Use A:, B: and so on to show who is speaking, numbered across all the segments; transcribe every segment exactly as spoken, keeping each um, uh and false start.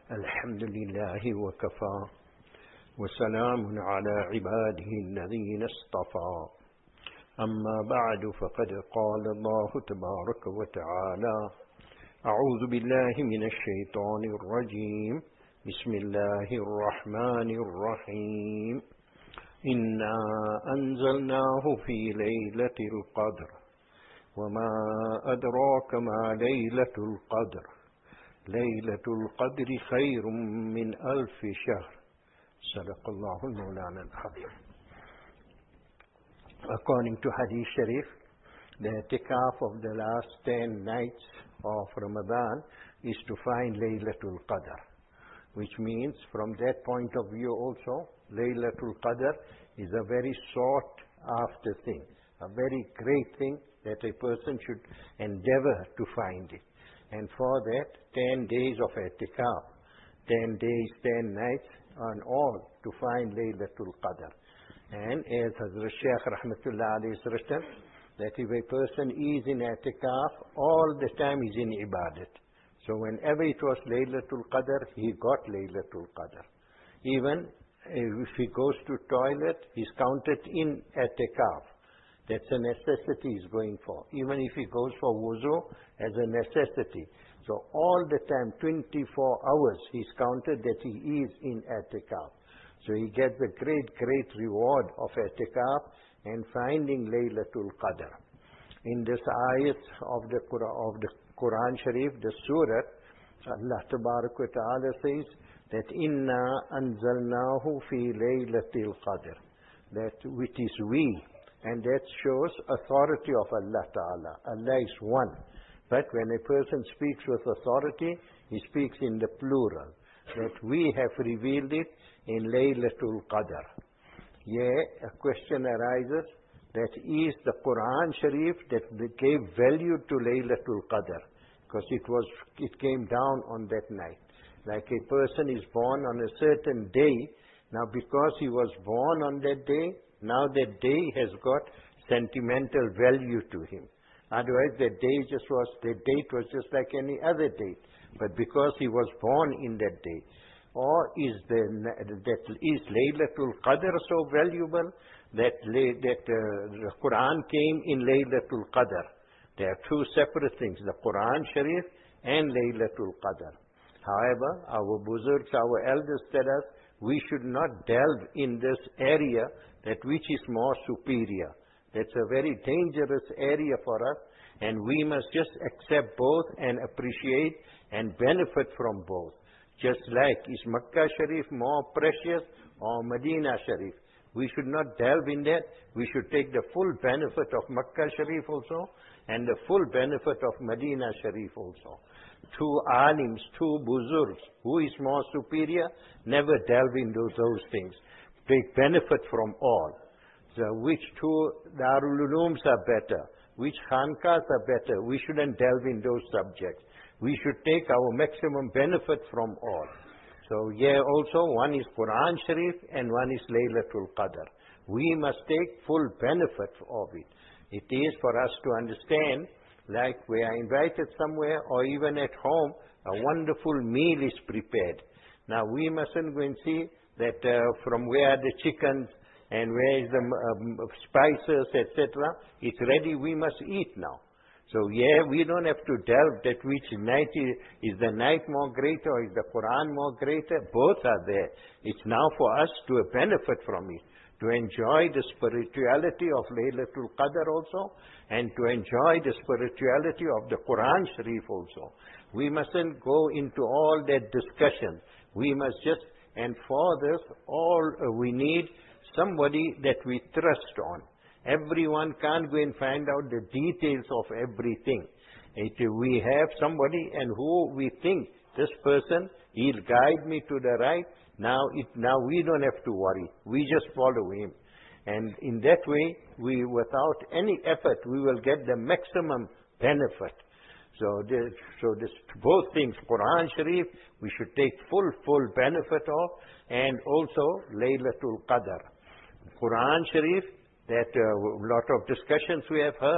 A: الحمد لله وكفى وسلام على عباده الذين اصطفى أما بعد فقد قال الله تبارك وتعالى أعوذ بالله من الشيطان الرجيم بسم الله الرحمن الرحيم إنا أنزلناه في ليلة القدر وما أدراك ما ليلة القدر ليلة القدر خير من ألف شهر صدق الله المولانا العظيم. According to Hadith Sharif, the i'tikaf of the last ten nights of Ramadan is to find Laylatul Qadr, which means from that point of view also, Laylatul Qadr is a very sought after thing, a very great thing that a person should endeavor to find it. And for that, ten days of i'tikaf, ten days, ten nights, on all to find Laylatul Qadr. And as Hazrat Shaykh Rahmatullah alayhi has written, that if a person is in i'tikaf, all the time is in ibadat. So whenever it was Laylatul Qadr, he got Laylatul Qadr. Even if he goes to toilet, he's counted in i'tikaf. That's a necessity he's going for. Even if he goes for wuzu as a necessity. So all the time, twenty-four hours, he's counted that he is in i'tikaf. So he gets the great, great reward of i'tikaf and finding Laylatul Qadr. In this ayat of the Quran, of the Quran Sharif, the surah, Allah Tabarak wa Ta'ala says that Inna anzalnahu fi Laylatil Qadr. That which is we. And that shows authority of Allah Ta'ala. Allah is one. But when a person speaks with authority, he speaks in the plural. That we have revealed it in Laylatul Qadr. Yeah, a question arises that is the Quran Sharif that gave value to Laylatul Qadr. Because it was, it came down on that night. Like a person is born on a certain day. Now because he was born on that day, now that day has got sentimental value to him. Otherwise that day just was, the date was just like any other date. But because he was born in that day. Or is the, that is Laylatul Qadr so valuable that, that uh, the Quran came in Laylatul Qadr. There are two separate things, the Quran Sharif and Laylatul Qadr. However, our Buzurgs, our elders tell us, we should not delve in this area that which is more superior. That's a very dangerous area for us, and we must just accept both and appreciate and benefit from both. Just like, is Makkah Sharif more precious or Medina Sharif? We should not delve in that. We should take the full benefit of Makkah Sharif also and the full benefit of Medina Sharif also. Two alims, two buzurgs, who is more superior? Never delve into those things. Take benefit from all. So which two Darul Ulooms are better? Which Khankas are better? We shouldn't delve in those subjects. We should take our maximum benefit from all. So yeah, also one is Quran Sharif and one is Laylatul Qadr. We must take full benefit of it. It is for us to understand, like we are invited somewhere or even at home, a wonderful meal is prepared. Now we mustn't go and see that uh, from where are the chickens and where is the um, spices, et cetera. It's ready, we must eat now. So yeah, we don't have to delve that which night is, is the night more greater or is the Quran more greater. Both are there. It's now for us to benefit from it, to enjoy the spirituality of Laylatul Qadr also, and to enjoy the spirituality of the Quran Sharif also. We mustn't go into all that discussion. We must just, and for this, all uh, we need somebody that we trust on. Everyone can't go and find out the details of everything. It, we have somebody and who we think, this person, he'll guide me to the right. Now, it, now we don't have to worry. We just follow him. And in that way, we, without any effort, we will get the maximum benefit. So, this, so this, both things, Quran Sharif, we should take full, full benefit of, and also Laylatul Qadr. Quran Sharif, that a uh, lot of discussions we have heard,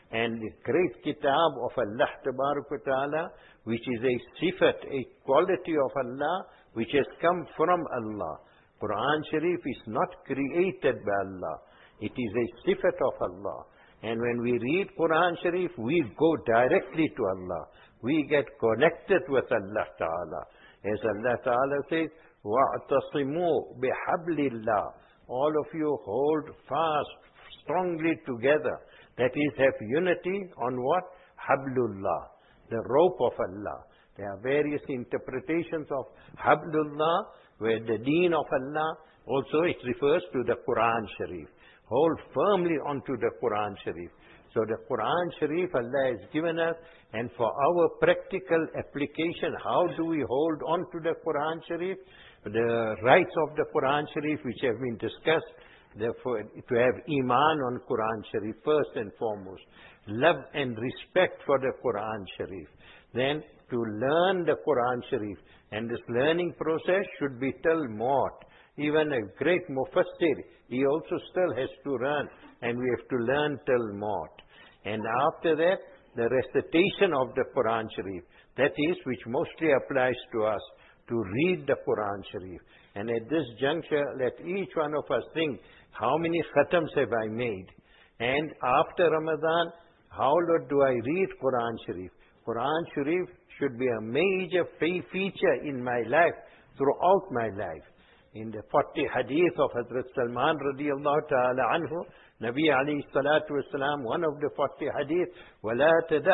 A: and the great kitab of Allah Tabarak Ta'ala, which is a sifat, a quality of Allah, which has come from Allah. Quran Sharif is not created by Allah. It is a sifat of Allah. And when we read Quran Sharif, we go directly to Allah. We get connected with Allah Ta'ala. As Allah Ta'ala says, وَاعْتَصِمُوا بِحَبْلِ اللَّهِ. All of you hold fast, strongly together. That is, have unity on what? Hablullah, the rope of Allah. There are various interpretations of Hablullah, where the deen of Allah, also it refers to the Quran Sharif. Hold firmly onto the Quran Sharif. So the Quran Sharif Allah has given us, and for our practical application, how do we hold on to the Quran Sharif? The rights of the Quran Sharif, which have been discussed, therefore, to have Iman on Quran Sharif first and foremost. Love and respect for the Quran Sharif. Then to learn the Quran Sharif. And this learning process should be till maut. Even a great mufassir, he also still has to learn, and we have to learn till maut. And after that, the recitation of the Quran Sharif. That is, which mostly applies to us, to read the Quran Sharif. And at this juncture, let each one of us think, how many khatams have I made? And after Ramadan, how do I read Quran Sharif? Quran Sharif should be a major feature in my life, throughout my life. In the forty hadith of Hazrat Salman radiallahu ta'ala anhu, Nabi alayhi salatu wasalam, one of the forty hadith, وَلَا تَدَعْ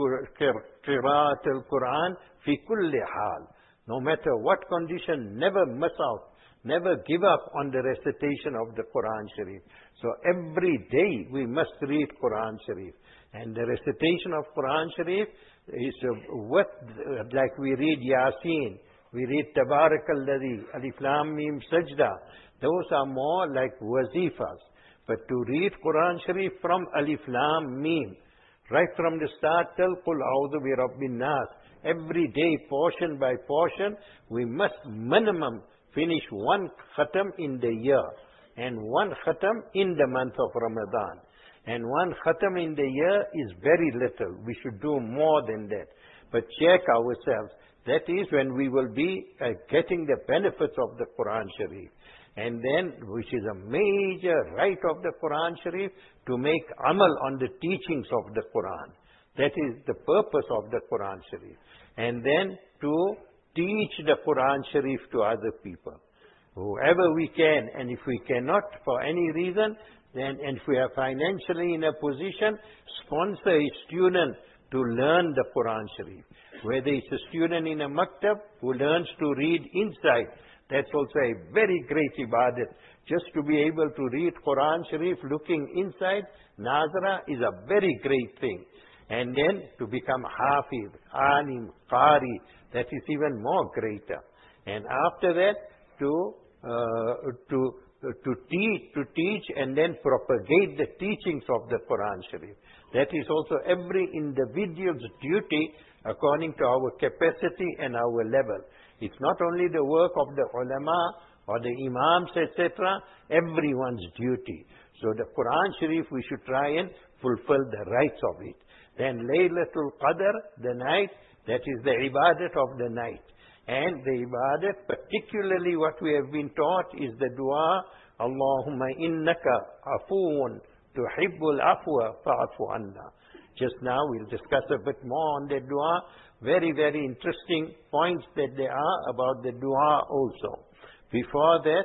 A: قِرَاءَةَ الْقُرْآنِ فِي كُلِّ حَالٍ. No matter what condition, never miss out, never give up on the recitation of the Quran Sharif. So every day we must read Quran Sharif. And the recitation of Quran Sharif is uh, what, uh, like we read Yasin, we read Tabarakalladhi, Alif Lam Mim Sajda. Those are more like wazifas. But to read Quran Sharif from Alif Lam Mim, right from the start till Qul A'udhu Bi Rabbin Nas, every day, portion by portion, we must minimum finish one khatam in the year, and one khatam in the month of Ramadan. And one khatam in the year is very little. We should do more than that. But check ourselves. That is when we will be uh, getting the benefits of the Quran Sharif. And then, which is a major right of the Quran Sharif, to make amal on the teachings of the Quran. That is the purpose of the Quran Sharif. And then to teach the Quran Sharif to other people. Whoever we can, and if we cannot for any reason, then, and if we are financially in a position, sponsor a student to learn the Quran Sharif. Whether it's a student in a maktab who learns to read inside, that's also a very great ibadat. Just to be able to read Quran Sharif looking inside, Nazara is a very great thing. And then to become Hafiz, Alim, Qari, that is even more greater. And after that, to uh, to to teach, to teach and then propagate the teachings of the Quran Sharif. That is also every individual's duty according to our capacity and our level. It's not only the work of the ulama or the imams, et cetera, everyone's duty. So the Quran Sharif, we should try and fulfill the rights of it. Then Laylatul Qadr, the night, that is the ibadat of the night. And the ibadat, particularly what we have been taught, is the dua, Allahumma innaka afuun tuhibbul afwa fa'afu anna. Just now we'll discuss a bit more on the dua. Very, very interesting points that there are about the dua also. Before that,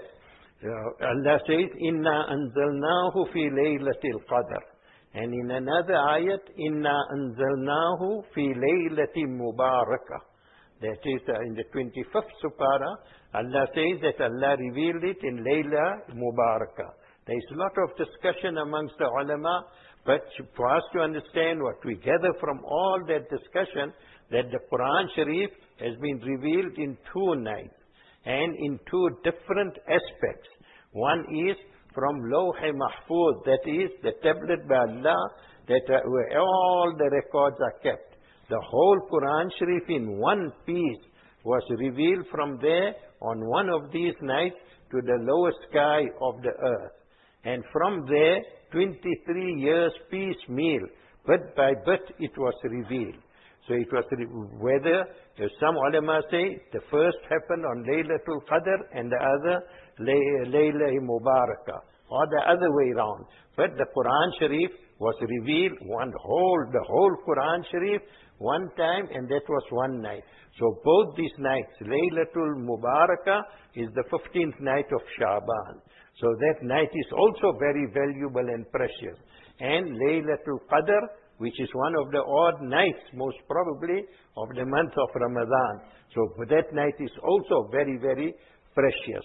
A: uh, Allah says, Inna anzalnahu fi laylatil qadr. And in another ayat, Inna anzalnahu fi laylatin mubarakah. That is uh, in the twenty-fifth Supara, Allah says that Allah revealed it in Layla Mubarakah. There is a lot of discussion amongst the ulama, but for us to understand what we gather from all that discussion, that the Quran Sharif has been revealed in two nights and in two different aspects. One is from Lawh-e Mahfuz, that is the tablet by Allah, that uh, where all the records are kept. The whole Quran Sharif in one piece was revealed from there on one of these nights to the lower sky of the earth. And from there, twenty-three years piecemeal, bit by bit it was revealed. So it was re whether, uh, some ulama say the first happened on Laylatul Qadr and the other Lay Layla Mubarakah, or the other way round. But the Quran Sharif was revealed one whole, the whole Quran Sharif one time, and that was one night. So both these nights, Laylatul Mubarakah is the fifteenth night of Shaban. So that night is also very valuable and precious. And Laylatul Qadr, which is one of the odd nights, most probably, of the month of Ramadan. So that night is also very, very precious.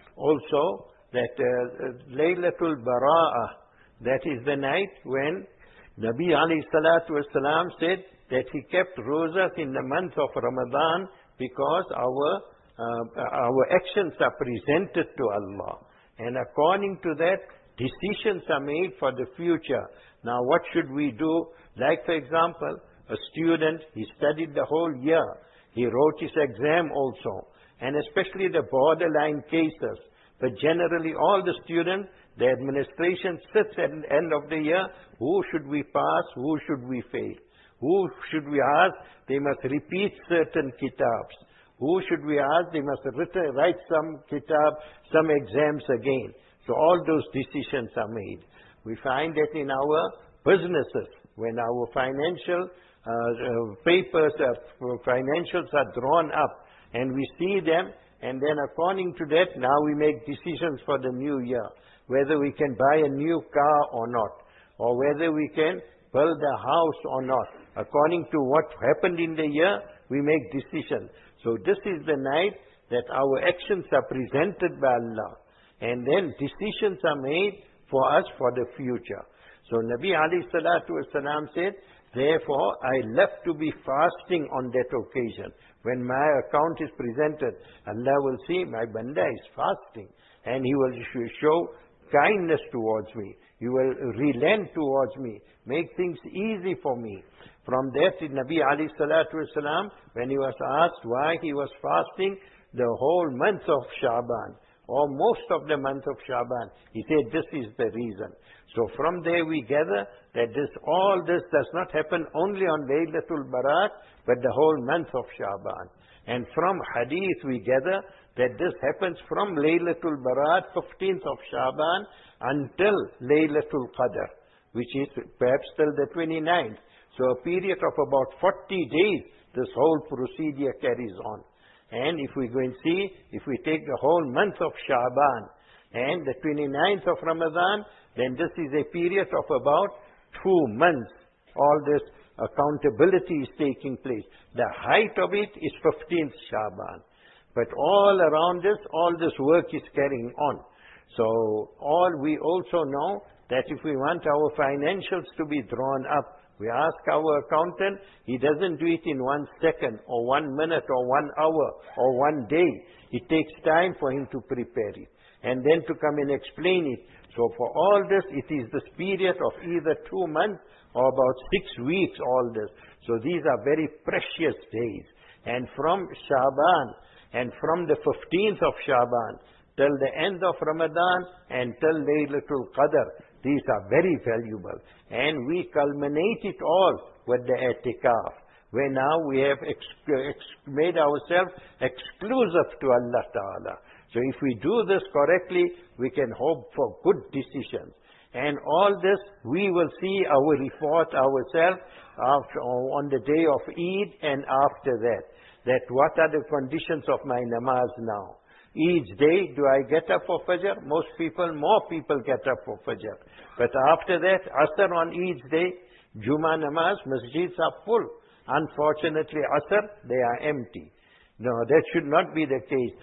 A: Also, that uh, Laylatul Bara'ah, that is the night when Nabi alayhi salatu wasalam said that he kept rosas in the month of Ramadan because our, uh, our actions are presented to Allah. And according to that, decisions are made for the future. Now, what should we do? Like, for example, a student, he studied the whole year. He wrote his exam also. And especially the borderline cases. But generally, all the students, the administration sits at the end of the year, who should we pass, who should we fail? Who should we ask? They must repeat certain kitabs. Who should we ask? They must write some kitab, some exams again. So all those decisions are made. We find that in our businesses, when our financial uh, uh, papers, uh, financials are drawn up, and we see them, and then according to that, now we make decisions for the new year, whether we can buy a new car or not, or whether we can build a house or not. According to what happened in the year, we make decisions. So this is the night that our actions are presented by Allah. And then decisions are made for us for the future. So Nabi alayhi salatu wasalam said, therefore I love to be fasting on that occasion. When my account is presented, Allah will see my banda is fasting. And He will show kindness towards me. He will relent towards me. Make things easy for me. From that, Nabi alayhi salatu wasalam, when he was asked why he was fasting the whole month of Shaban, or most of the month of Shaban, he said this is the reason. So from there we gather that this, all this does not happen only on Laylatul Barat, but the whole month of Shaban. And from hadith we gather that this happens from Laylatul Barat, fifteenth of Shaban, until Laylatul Qadr, which is perhaps till the twenty-ninth. So a period of about forty days, this whole procedure carries on. And if we go and see, if we take the whole month of Shaban and the twenty-ninth of Ramadan, then this is a period of about two months. All this accountability is taking place. The height of it is fifteenth Shaban. But all around this, all this work is carrying on. So all we also know that if we want our financials to be drawn up, we ask our accountant, he doesn't do it in one second or one minute or one hour or one day. It takes time for him to prepare it and then to come and explain it. So for all this, it is this period of either two months or about six weeks, all this. So these are very precious days. And from Shaban and from the fifteenth of Shaban till the end of Ramadan and till Laylatul Qadr, these are very valuable. And we culminate it all with the i'tikaf, where now we have ex ex made ourselves exclusive to Allah Ta'ala. So if we do this correctly, we can hope for good decisions. And all this, we will see our report ourselves after, on the day of Eid and after that. That what are the conditions of my namaz now? Each day, do I get up for Fajr? Most people, more people get up for Fajr. But after that, Asr on each day, Juma namaz, masjids are full. Unfortunately, Asr, they are empty. No, that should not be the case.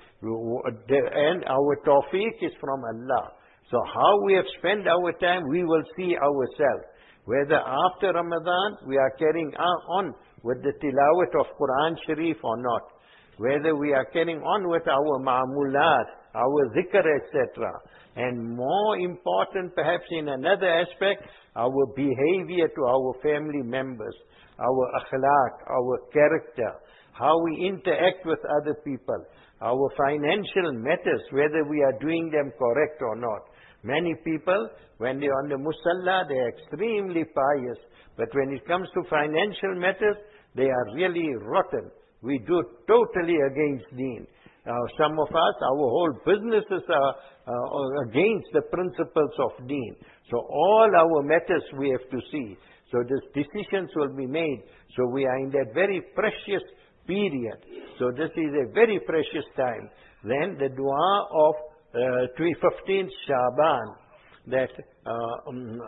A: And our tawfiq is from Allah. So how we have spent our time, we will see ourselves. Whether after Ramadan, we are carrying on with the tilawat of Quran Sharif or not. Whether we are carrying on with our ma'amulat, our zikr, et cetera. And more important, perhaps in another aspect, our behavior to our family members, our akhlaq, our character, how we interact with other people, our financial matters, whether we are doing them correct or not. Many people, when they're on the musalla, they're extremely pious. But when it comes to financial matters, they are really rotten. We do totally against deen. Uh, some of us, our whole businesses are uh, against the principles of deen. So all our matters we have to see. So these decisions will be made. So we are in that very precious period. So this is a very precious time. Then the dua of uh, fifteenth Shaban, that uh, um,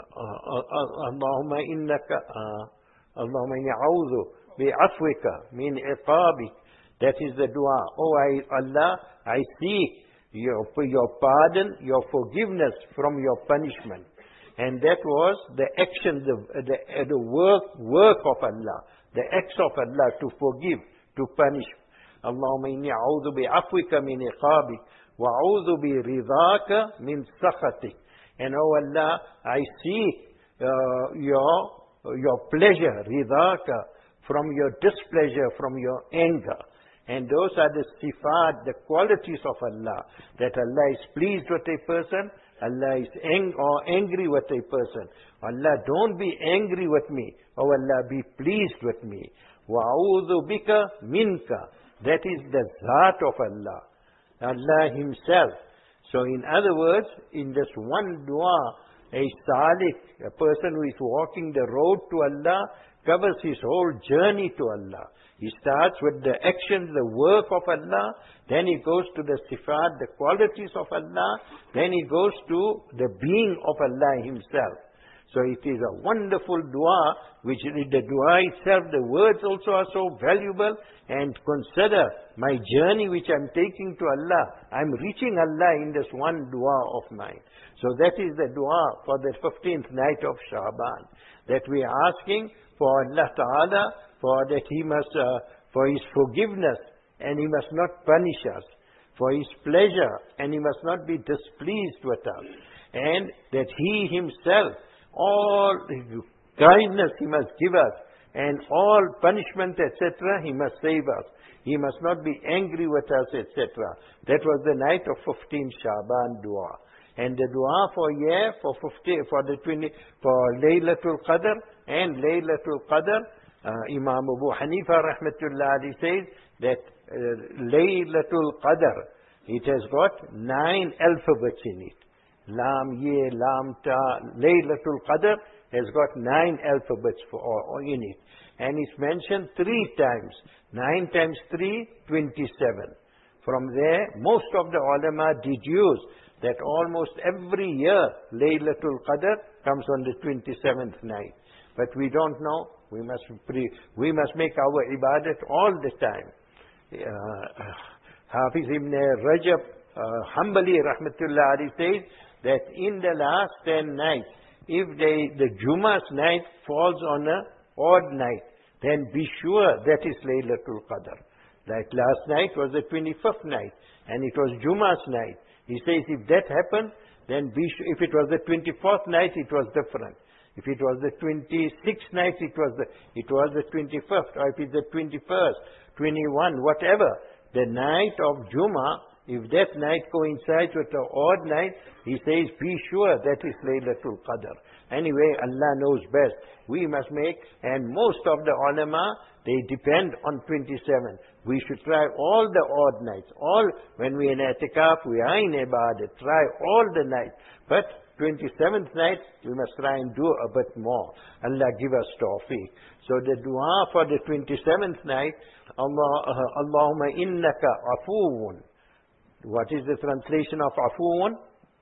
A: uh, Allahumma innaka Allahumma inni a'udhu bi'afwika min iqabik. That is the dua. Oh I, Allah, I seek your, your pardon, your forgiveness from your punishment. And that was the action, the, the, the work, work of Allah, the acts of Allah to forgive, to punish. Allahumma inni a'udhu bi'afwika min iqabik wa a'udhu bi ridhaka min sakhatik. And oh Allah, I seek uh, your, your pleasure, ridhaka, from your displeasure, from your anger. And those are the sifat, the qualities of Allah, that Allah is pleased with a person, Allah is ang or angry with a person. Allah, don't be angry with me. Oh Allah, be pleased with me. Wa'udhu bika minka. That is the zat of Allah. Allah Himself. So in other words, in this one dua, a salik, a person who is walking the road to Allah, covers his whole journey to Allah. He starts with the actions, the work of Allah, then he goes to the sifat, the qualities of Allah, then he goes to the being of Allah Himself. So it is a wonderful dua, which the dua itself, the words also are so valuable, and consider my journey which I'm taking to Allah. I'm reaching Allah in this one dua of mine. So that is the dua for the fifteenth night of Shaban, that we are asking for Allah Ta'ala, for that He must, uh, for His forgiveness, and He must not punish us, for His pleasure, and He must not be displeased with us, and that He Himself, all kindness He must give us, and all punishment, et cetera, He must save us. He must not be angry with us, et cetera. That was the night of fifteenth Shaban dua. And the dua for year, for fifty, for the twenty, for Laylatul Qadr and Laylatul Qadr, uh, Imam Abu Hanifa rahmatullah alayhi says that uh, Laylatul Qadr, it has got nine alphabets in it. Lam, Ye, Lam, Ta, Laylatul Qadr has got nine alphabets for, or, or in it. And it's mentioned three times. Nine times three, twenty-seven. From there, most of the ulama deduce that almost every year Laylatul Qadr comes on the twenty-seventh night. But we don't know. We must pre we must make our ibadat all the time. Uh, Hafiz ibn Rajab uh, Hanbali rahmatullah alayhi says that in the last ten nights, if they, the Jummah's night falls on a odd night, then be sure that is Laylatul Qadr. Like last night was the twenty-fifth night, and it was Jummah's night. He says if that happened, then be sure, if it was the twenty-fourth night, it was different. If it was the twenty-sixth night, it was the, it was the twenty-fifth, or if it's the twenty-first, twenty-first, whatever. The night of Jummah, if that night coincides with the odd night, he says, be sure that is Laylatul Qadr. Anyway, Allah knows best. We must make, and most of the ulama, they depend on twenty-seven. We should try all the odd nights. All, when we in i'tikaf, we are in ibadat. Try all the nights. But twenty-seventh night, we must try and do a bit more. Allah give us tawfiq. So the dua for the twenty-seventh night, Allah, uh, Allahumma innaka afuun. What is the translation of afuun?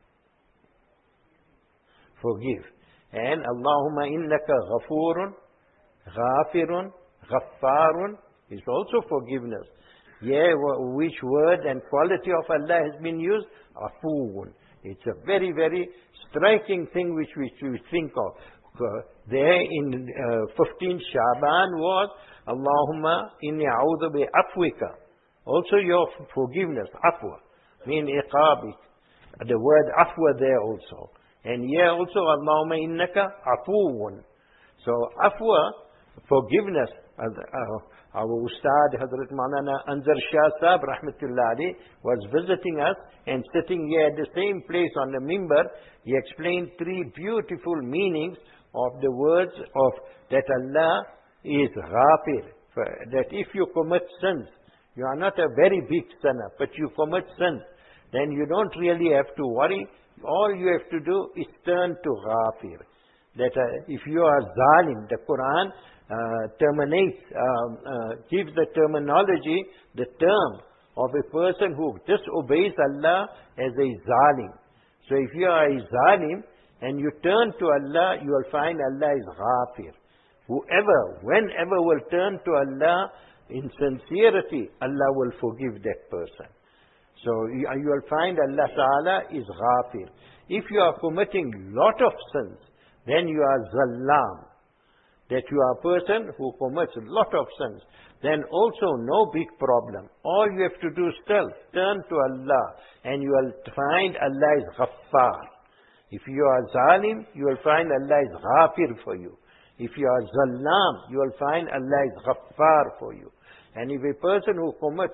A: Forgive. And Allahumma innaka ghafurun, ghafirun, ghaffarun is also forgiveness. Yeah, which word and quality of Allah has been used? Afuun. It's a very, very striking thing which we should think of. Uh, there in uh, fifteenth Shaban was Allahumma inni a'udhu bi afwika. Also your forgiveness, afwa, mean iqabik. The word afwa there also. And here also Allahumma innaka afuun. So afwa, forgiveness. Uh, uh, our Ustad Hazrat Maulana Anzar Shah Sahib Rahmatullah Ali was visiting us and sitting here at the same place on the mimbar. He explained three beautiful meanings of the words of that Allah is Ghafir. That if you commit sins, you are not a very big sinner, but you commit sins, then you don't really have to worry. All you have to do is turn to Ghafir. That uh, if you are Zalim, the Quran uh, terminates, um, uh, gives the terminology, the term of a person who disobeys Allah as a Zalim. So if you are a Zalim and you turn to Allah, you will find Allah is Ghafir. Whoever, whenever will turn to Allah in sincerity, Allah will forgive that person. So you, you will find Allah Ta'ala is Ghafir. If you are committing lot of sins, then you are Zallam. That you are a person who commits a lot of sins. Then also no big problem. All you have to do still, turn to Allah and you will find Allah is Ghaffar. If you are Zalim, you will find Allah is Ghafir for you. If you are Zallam, you will find Allah is Ghaffar for you. And if a person who commits,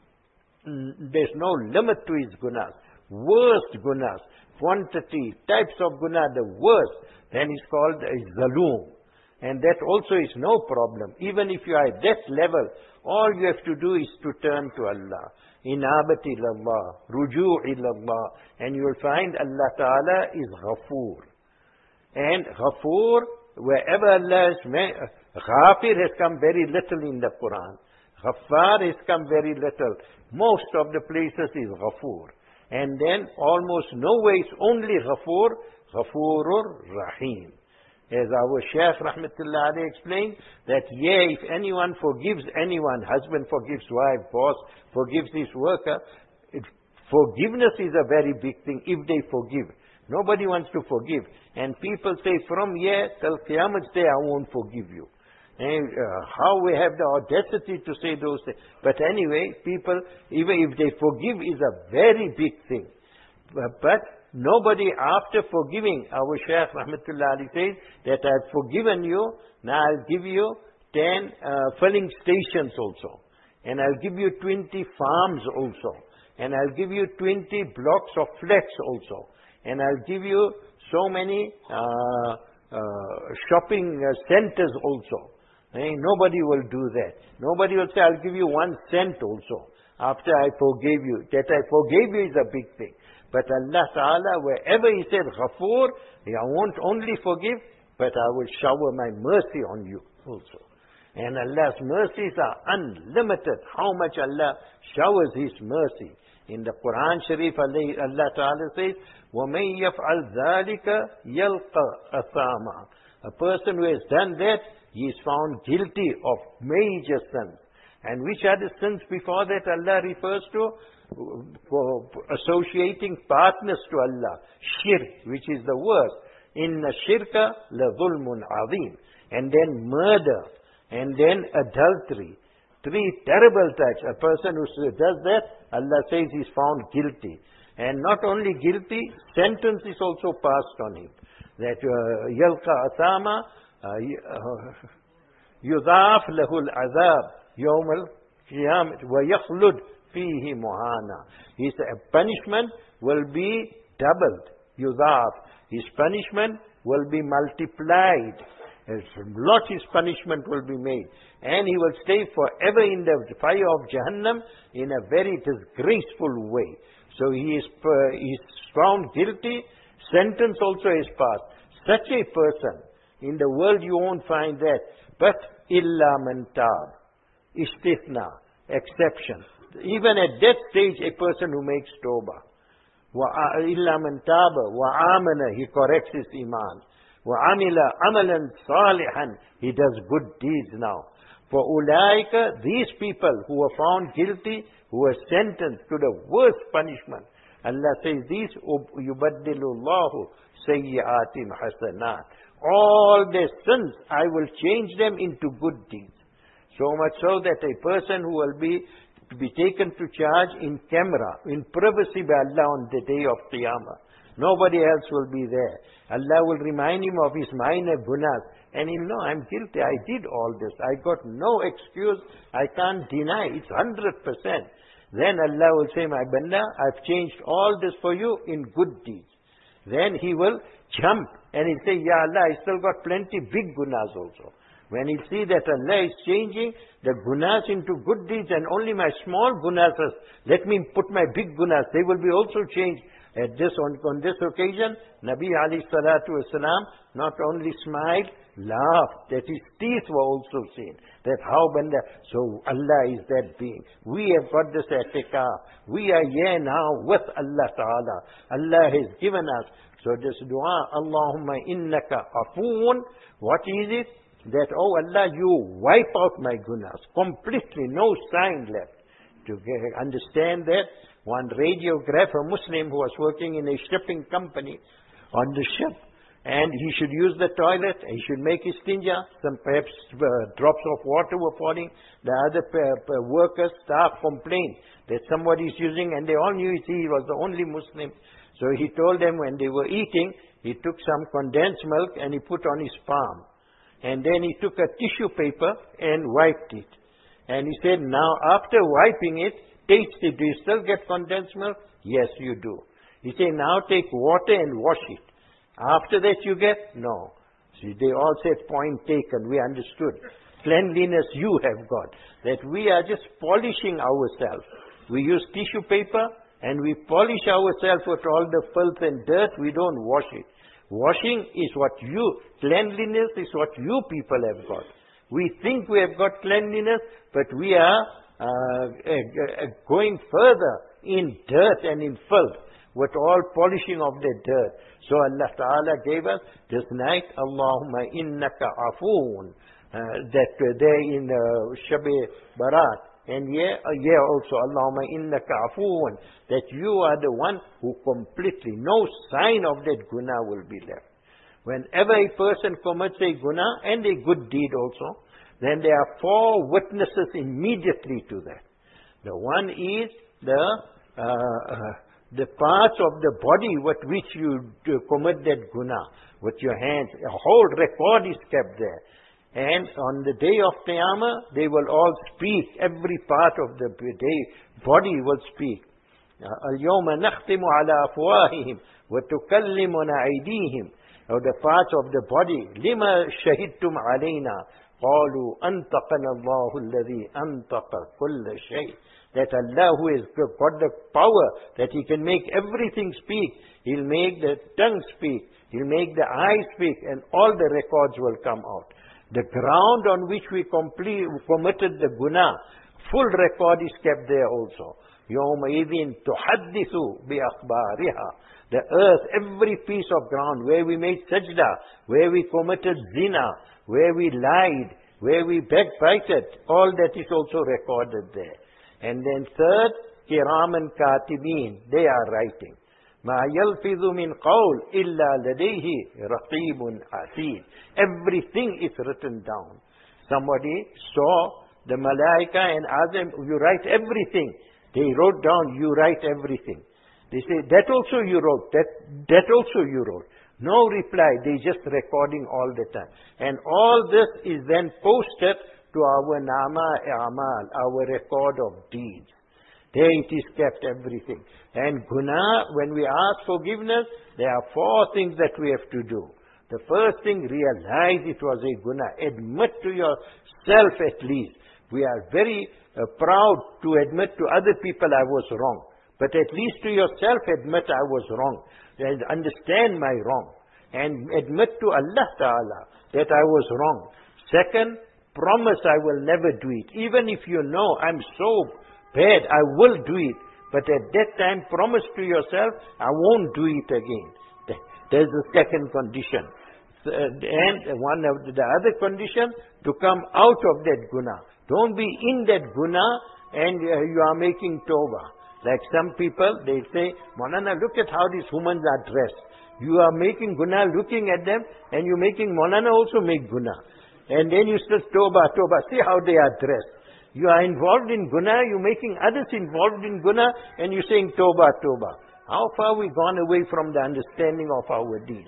A: there's no limit to his gunas, worst gunas, quantity, types of guna, the worst, then he's called a Zalum. And that also is no problem. Even if you are at that level, all you have to do is to turn to Allah. Inabat ilallah, ruju' ilallah. And you will find Allah Ta'ala is Ghafoor. And Ghafoor, wherever Allah is, Ghafir has come very little in the Quran. Ghaffar has come very little. Most of the places is Ghafoor. And then almost nowhere is only Ghafoor, Ghafoorur Rahim. As our Shaykh Rahmatullah Ali explained, that yeah, if anyone forgives anyone, husband forgives wife, boss forgives his worker, it, forgiveness is a very big thing if they forgive. Nobody wants to forgive. And people say, from here till Qiyamah Day, I won't forgive you. And uh, how we have the audacity to say those things. But anyway, people, even if they forgive, is a very big thing. But, but nobody after forgiving, our Shaykh Rahmatullah Ali says, that I have forgiven you, now I'll give you ten uh, filling stations also. And I'll give you twenty farms also. And I'll give you twenty blocks of flats also. And I'll give you so many uh, uh, shopping uh, centers also. Eh? Nobody will do that. Nobody will say, I'll give you one cent also after I forgave you. That I forgave you is a big thing. But Allah Ta'ala, wherever He said Ghafoor, I won't only forgive, but I will shower my mercy on you also. And Allah's mercies are unlimited. How much Allah showers His mercy. In the Quran Sharif, Allah Ta'ala says, وَمَن يَفْعَلْ ذَلِكَ يَلْقَ أَثَامًا. A person who has done that, he is found guilty of major sins. And which are the sins before that Allah refers to? For associating partners to Allah. Shirk, which is the worst. Inna shirka la dhulmun azim. And then murder. And then adultery. Three terrible types. A person who does that, Allah says he is found guilty. And not only guilty, sentence is also passed on him. That yalqa asama yudhaf lahul azab yawm al-qiyamah wa yakhlud fihi muhana. His punishment will be doubled. Yudhaf. His punishment will be multiplied. A lot his punishment will be made. And he will stay forever in the fire of Jahannam in a very disgraceful way. So he is, uh, he is found guilty. Sentence also is passed. Such a person, in the world you won't find that. But illa man tab. Istithna. Exception. Even at that stage, a person who makes tawbah. Illa man taba wa amana. He corrects his iman. وَعَمِلَ عَمَلًا صَالِحًا. He does good deeds now. For ulaika, these people who were found guilty, who were sentenced to the worst punishment, Allah says, these يُبَدِّلُ اللَّهُ سَيِّئَاتٍ حَسَنَاتٍ. All their sins, I will change them into good deeds. So much so that a person who will be to be taken to charge in camera, in privacy by Allah on the day of Qiyamah. Nobody else will be there. Allah will remind him of his minor gunas. and he'll know I'm guilty. I did all this. I got no excuse. I can't deny. It's one hundred percent. Then Allah will say, my banda, I've changed all this for you in good deeds. Then he will jump and he'll say, Ya Allah, I still got plenty big gunas also. When he'll see that Allah is changing the gunas into good deeds and only my small gunas, let me put my big gunas, they will be also changed. At this, on, on this occasion, Nabi alayhi salatu wasalam not only smiled, laughed, that his teeth were also seen. That how banda, so Allah is that being. We have got this i'tikaf. We are here now with Allah Ta'ala. Allah has given us. So this dua, Allahumma innaka afoon, what is it? That, oh Allah, you wipe out my gunas. Completely, no sign left. To get, understand that, one radiographer, Muslim, who was working in a shipping company on the ship, and he should use the toilet, he should make istinja, some perhaps uh, drops of water were falling. The other uh, workers, staff complained that somebody is using, and they all knew he was the only Muslim. So he told them when they were eating, he took some condensed milk and he put on his palm. And then he took a tissue paper and wiped it. And he said, now after wiping it, taste it. Do you still get condensed milk? Yes, you do. He said, now take water and wash it. After that you get? No. See, they all said, point taken. We understood. Cleanliness you have got. That we are just polishing ourselves. We use tissue paper and we polish ourselves with all the filth and dirt. We don't wash it. Washing is what you, cleanliness is what you people have got. We think we have got cleanliness, but we are uh, uh, uh, going further in dirt and in filth with all polishing of the dirt. So Allah Ta'ala gave us this night, Allahumma innaka afoon, uh, that uh, there in uh, Shab-e Barat. And yeah, uh, yeah also, Allahumma innaka afoon, that you are the one who completely, no sign of that guna will be left. Whenever a person commits a guna and a good deed also, then there are four witnesses immediately to that. The one is the uh, uh, the parts of the body with which you commit that guna, with your hands. A whole record is kept there. And on the day of Qiyamah, they will all speak. Every part of the day, body will speak. الْيَوْمَ نَخْتِمُ عَلَى أَفْوَاهِهِمْ وَتُكَلِّمُنَا أَيْدِيهِمْ. Or the parts of the body. لِمَا شَهِدْتُمْ عَلَيْنَا قَالُوا أَنْتَقَنَا اللَّهُ الَّذِي أَنْتَقَ كُلَّ شَيْءٍ. That Allah, who has got the power, that He can make everything speak. He'll make the tongue speak. He'll make the eyes speak. And all the records will come out. The ground on which we complete, committed the guna, full record is kept there also. يَوْمَئِذٍ تُحَدِّثُ بِأَخْبَارِهَا. The earth, every piece of ground, where we made sajda, where we committed zina, where we lied, where we backbited, all that is also recorded there. And then third, kiraman katibin, they are writing. مَا يَلْفِظُ مِنْ قَوْلٍ إِلَّا لَدَيْهِ رَقِيبٌ عَتِيدٌ. Everything is written down. Somebody saw the malaika and asked them, you write everything. They wrote down, you write everything. They say, that also you wrote, that, that also you wrote. No reply, they just recording all the time. And all this is then posted to our nama amal, our record of deeds. There it is kept, everything. And guna, when we ask forgiveness, there are four things that we have to do. The first thing, realize it was a guna. Admit to yourself at least. We are very uh, proud to admit to other people I was wrong. But at least to yourself admit I was wrong. And understand my wrong. And admit to Allah Ta'ala that I was wrong. Second, promise I will never do it. Even if you know I'm so bad, I will do it. But at that time, promise to yourself, I won't do it again. There's the second condition. And one of the other condition, to come out of that guna. Don't be in that guna and you are making tawbah. Like some people, they say, Maulana, look at how these women are dressed. You are making guna looking at them, and you're making Maulana also make guna. And then you say, tawbah, tawbah, see how they are dressed. You are involved in guna, you're making others involved in guna, and you're saying tawbah, tawbah. How far we gone away from the understanding of our deed?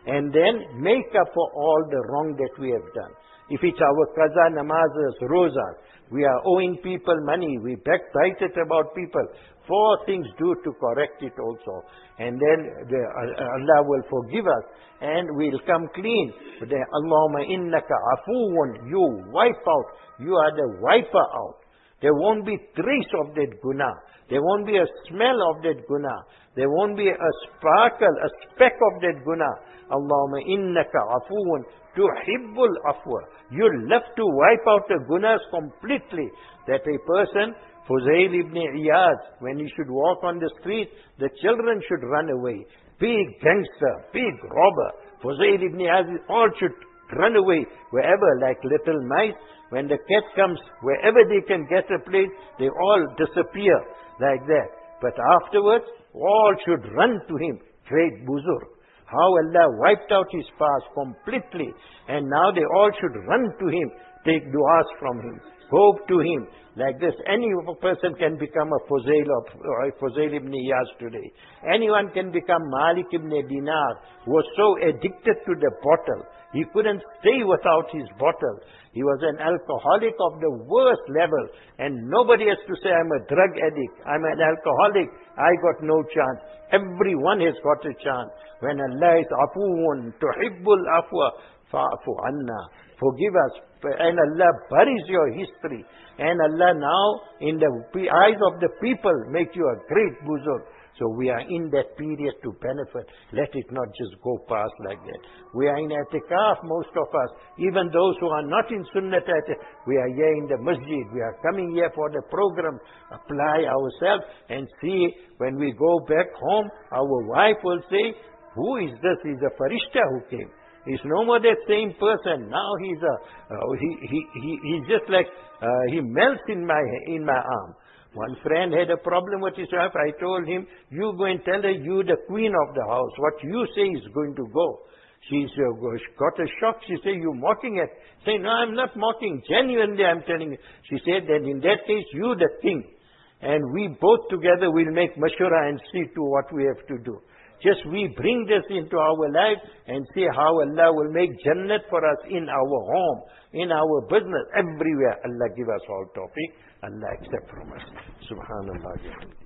A: and then make up for all the wrong that we have done. If it's our qaza, namazas, rozas, we are owing people money, we backbite it about people. Four things do to correct it also. And then the, uh, Allah will forgive us and we'll come clean. The Allahumma innaka afuun, you wipe out, you are the wiper out. There won't be trace of that guna. There won't be a smell of that guna. There won't be a sparkle, a speck of that guna. Allahumma innaka afuun tuhibbul afwa. You love to wipe out the gunas completely. That a person, Fuzail ibn Iyad, when he should walk on the street, the children should run away. Big gangster, big robber. Fuzail ibn Iyad, all should run away wherever, like little mice. When the cat comes, wherever they can get a place, they all disappear like that. But afterwards, all should run to him. Great buzur. How Allah wiped out his past completely. And now they all should run to him, take du'as from him, hope to him. Like this, any person can become a Fuzail or a Fuzail ibn Iyaz today. Anyone can become Malik ibn Dinar, who was so addicted to the bottle. He couldn't stay without his bottle. He was an alcoholic of the worst level. And nobody has to say, I'm a drug addict, I'm an alcoholic, I got no chance. Everyone has got a chance. When Allah is afuun, tuhibbul afwa, fa'afu anna. Forgive us. And Allah buries your history. And Allah now, in the eyes of the people, make you a great buzur. So we are in that period to benefit. Let it not just go past like that. We are in i'tikaf, most of us. Even those who are not in sunnat i'tikaf, we are here in the masjid. We are coming here for the program. Apply ourselves and see when we go back home, our wife will say, who is this? He's a farishta who came. He's no more that same person. Now he's a, uh, he, he, he, he's just like, uh, he melts in my, in my arm. One friend had a problem with his wife. I told him, you go and tell her you the queen of the house. What you say is going to go. She's uh, got a shock. She said, you mocking it. Say, no, I'm not mocking. Genuinely, I'm telling you. She said, then in that case, you the king. And we both together will make mashura and see to what we have to do. Just we bring this into our life and see how Allah will make Jannat for us in our home, in our business, everywhere. Allah give us all tawfiq. Allah accept from us. Subhanallah.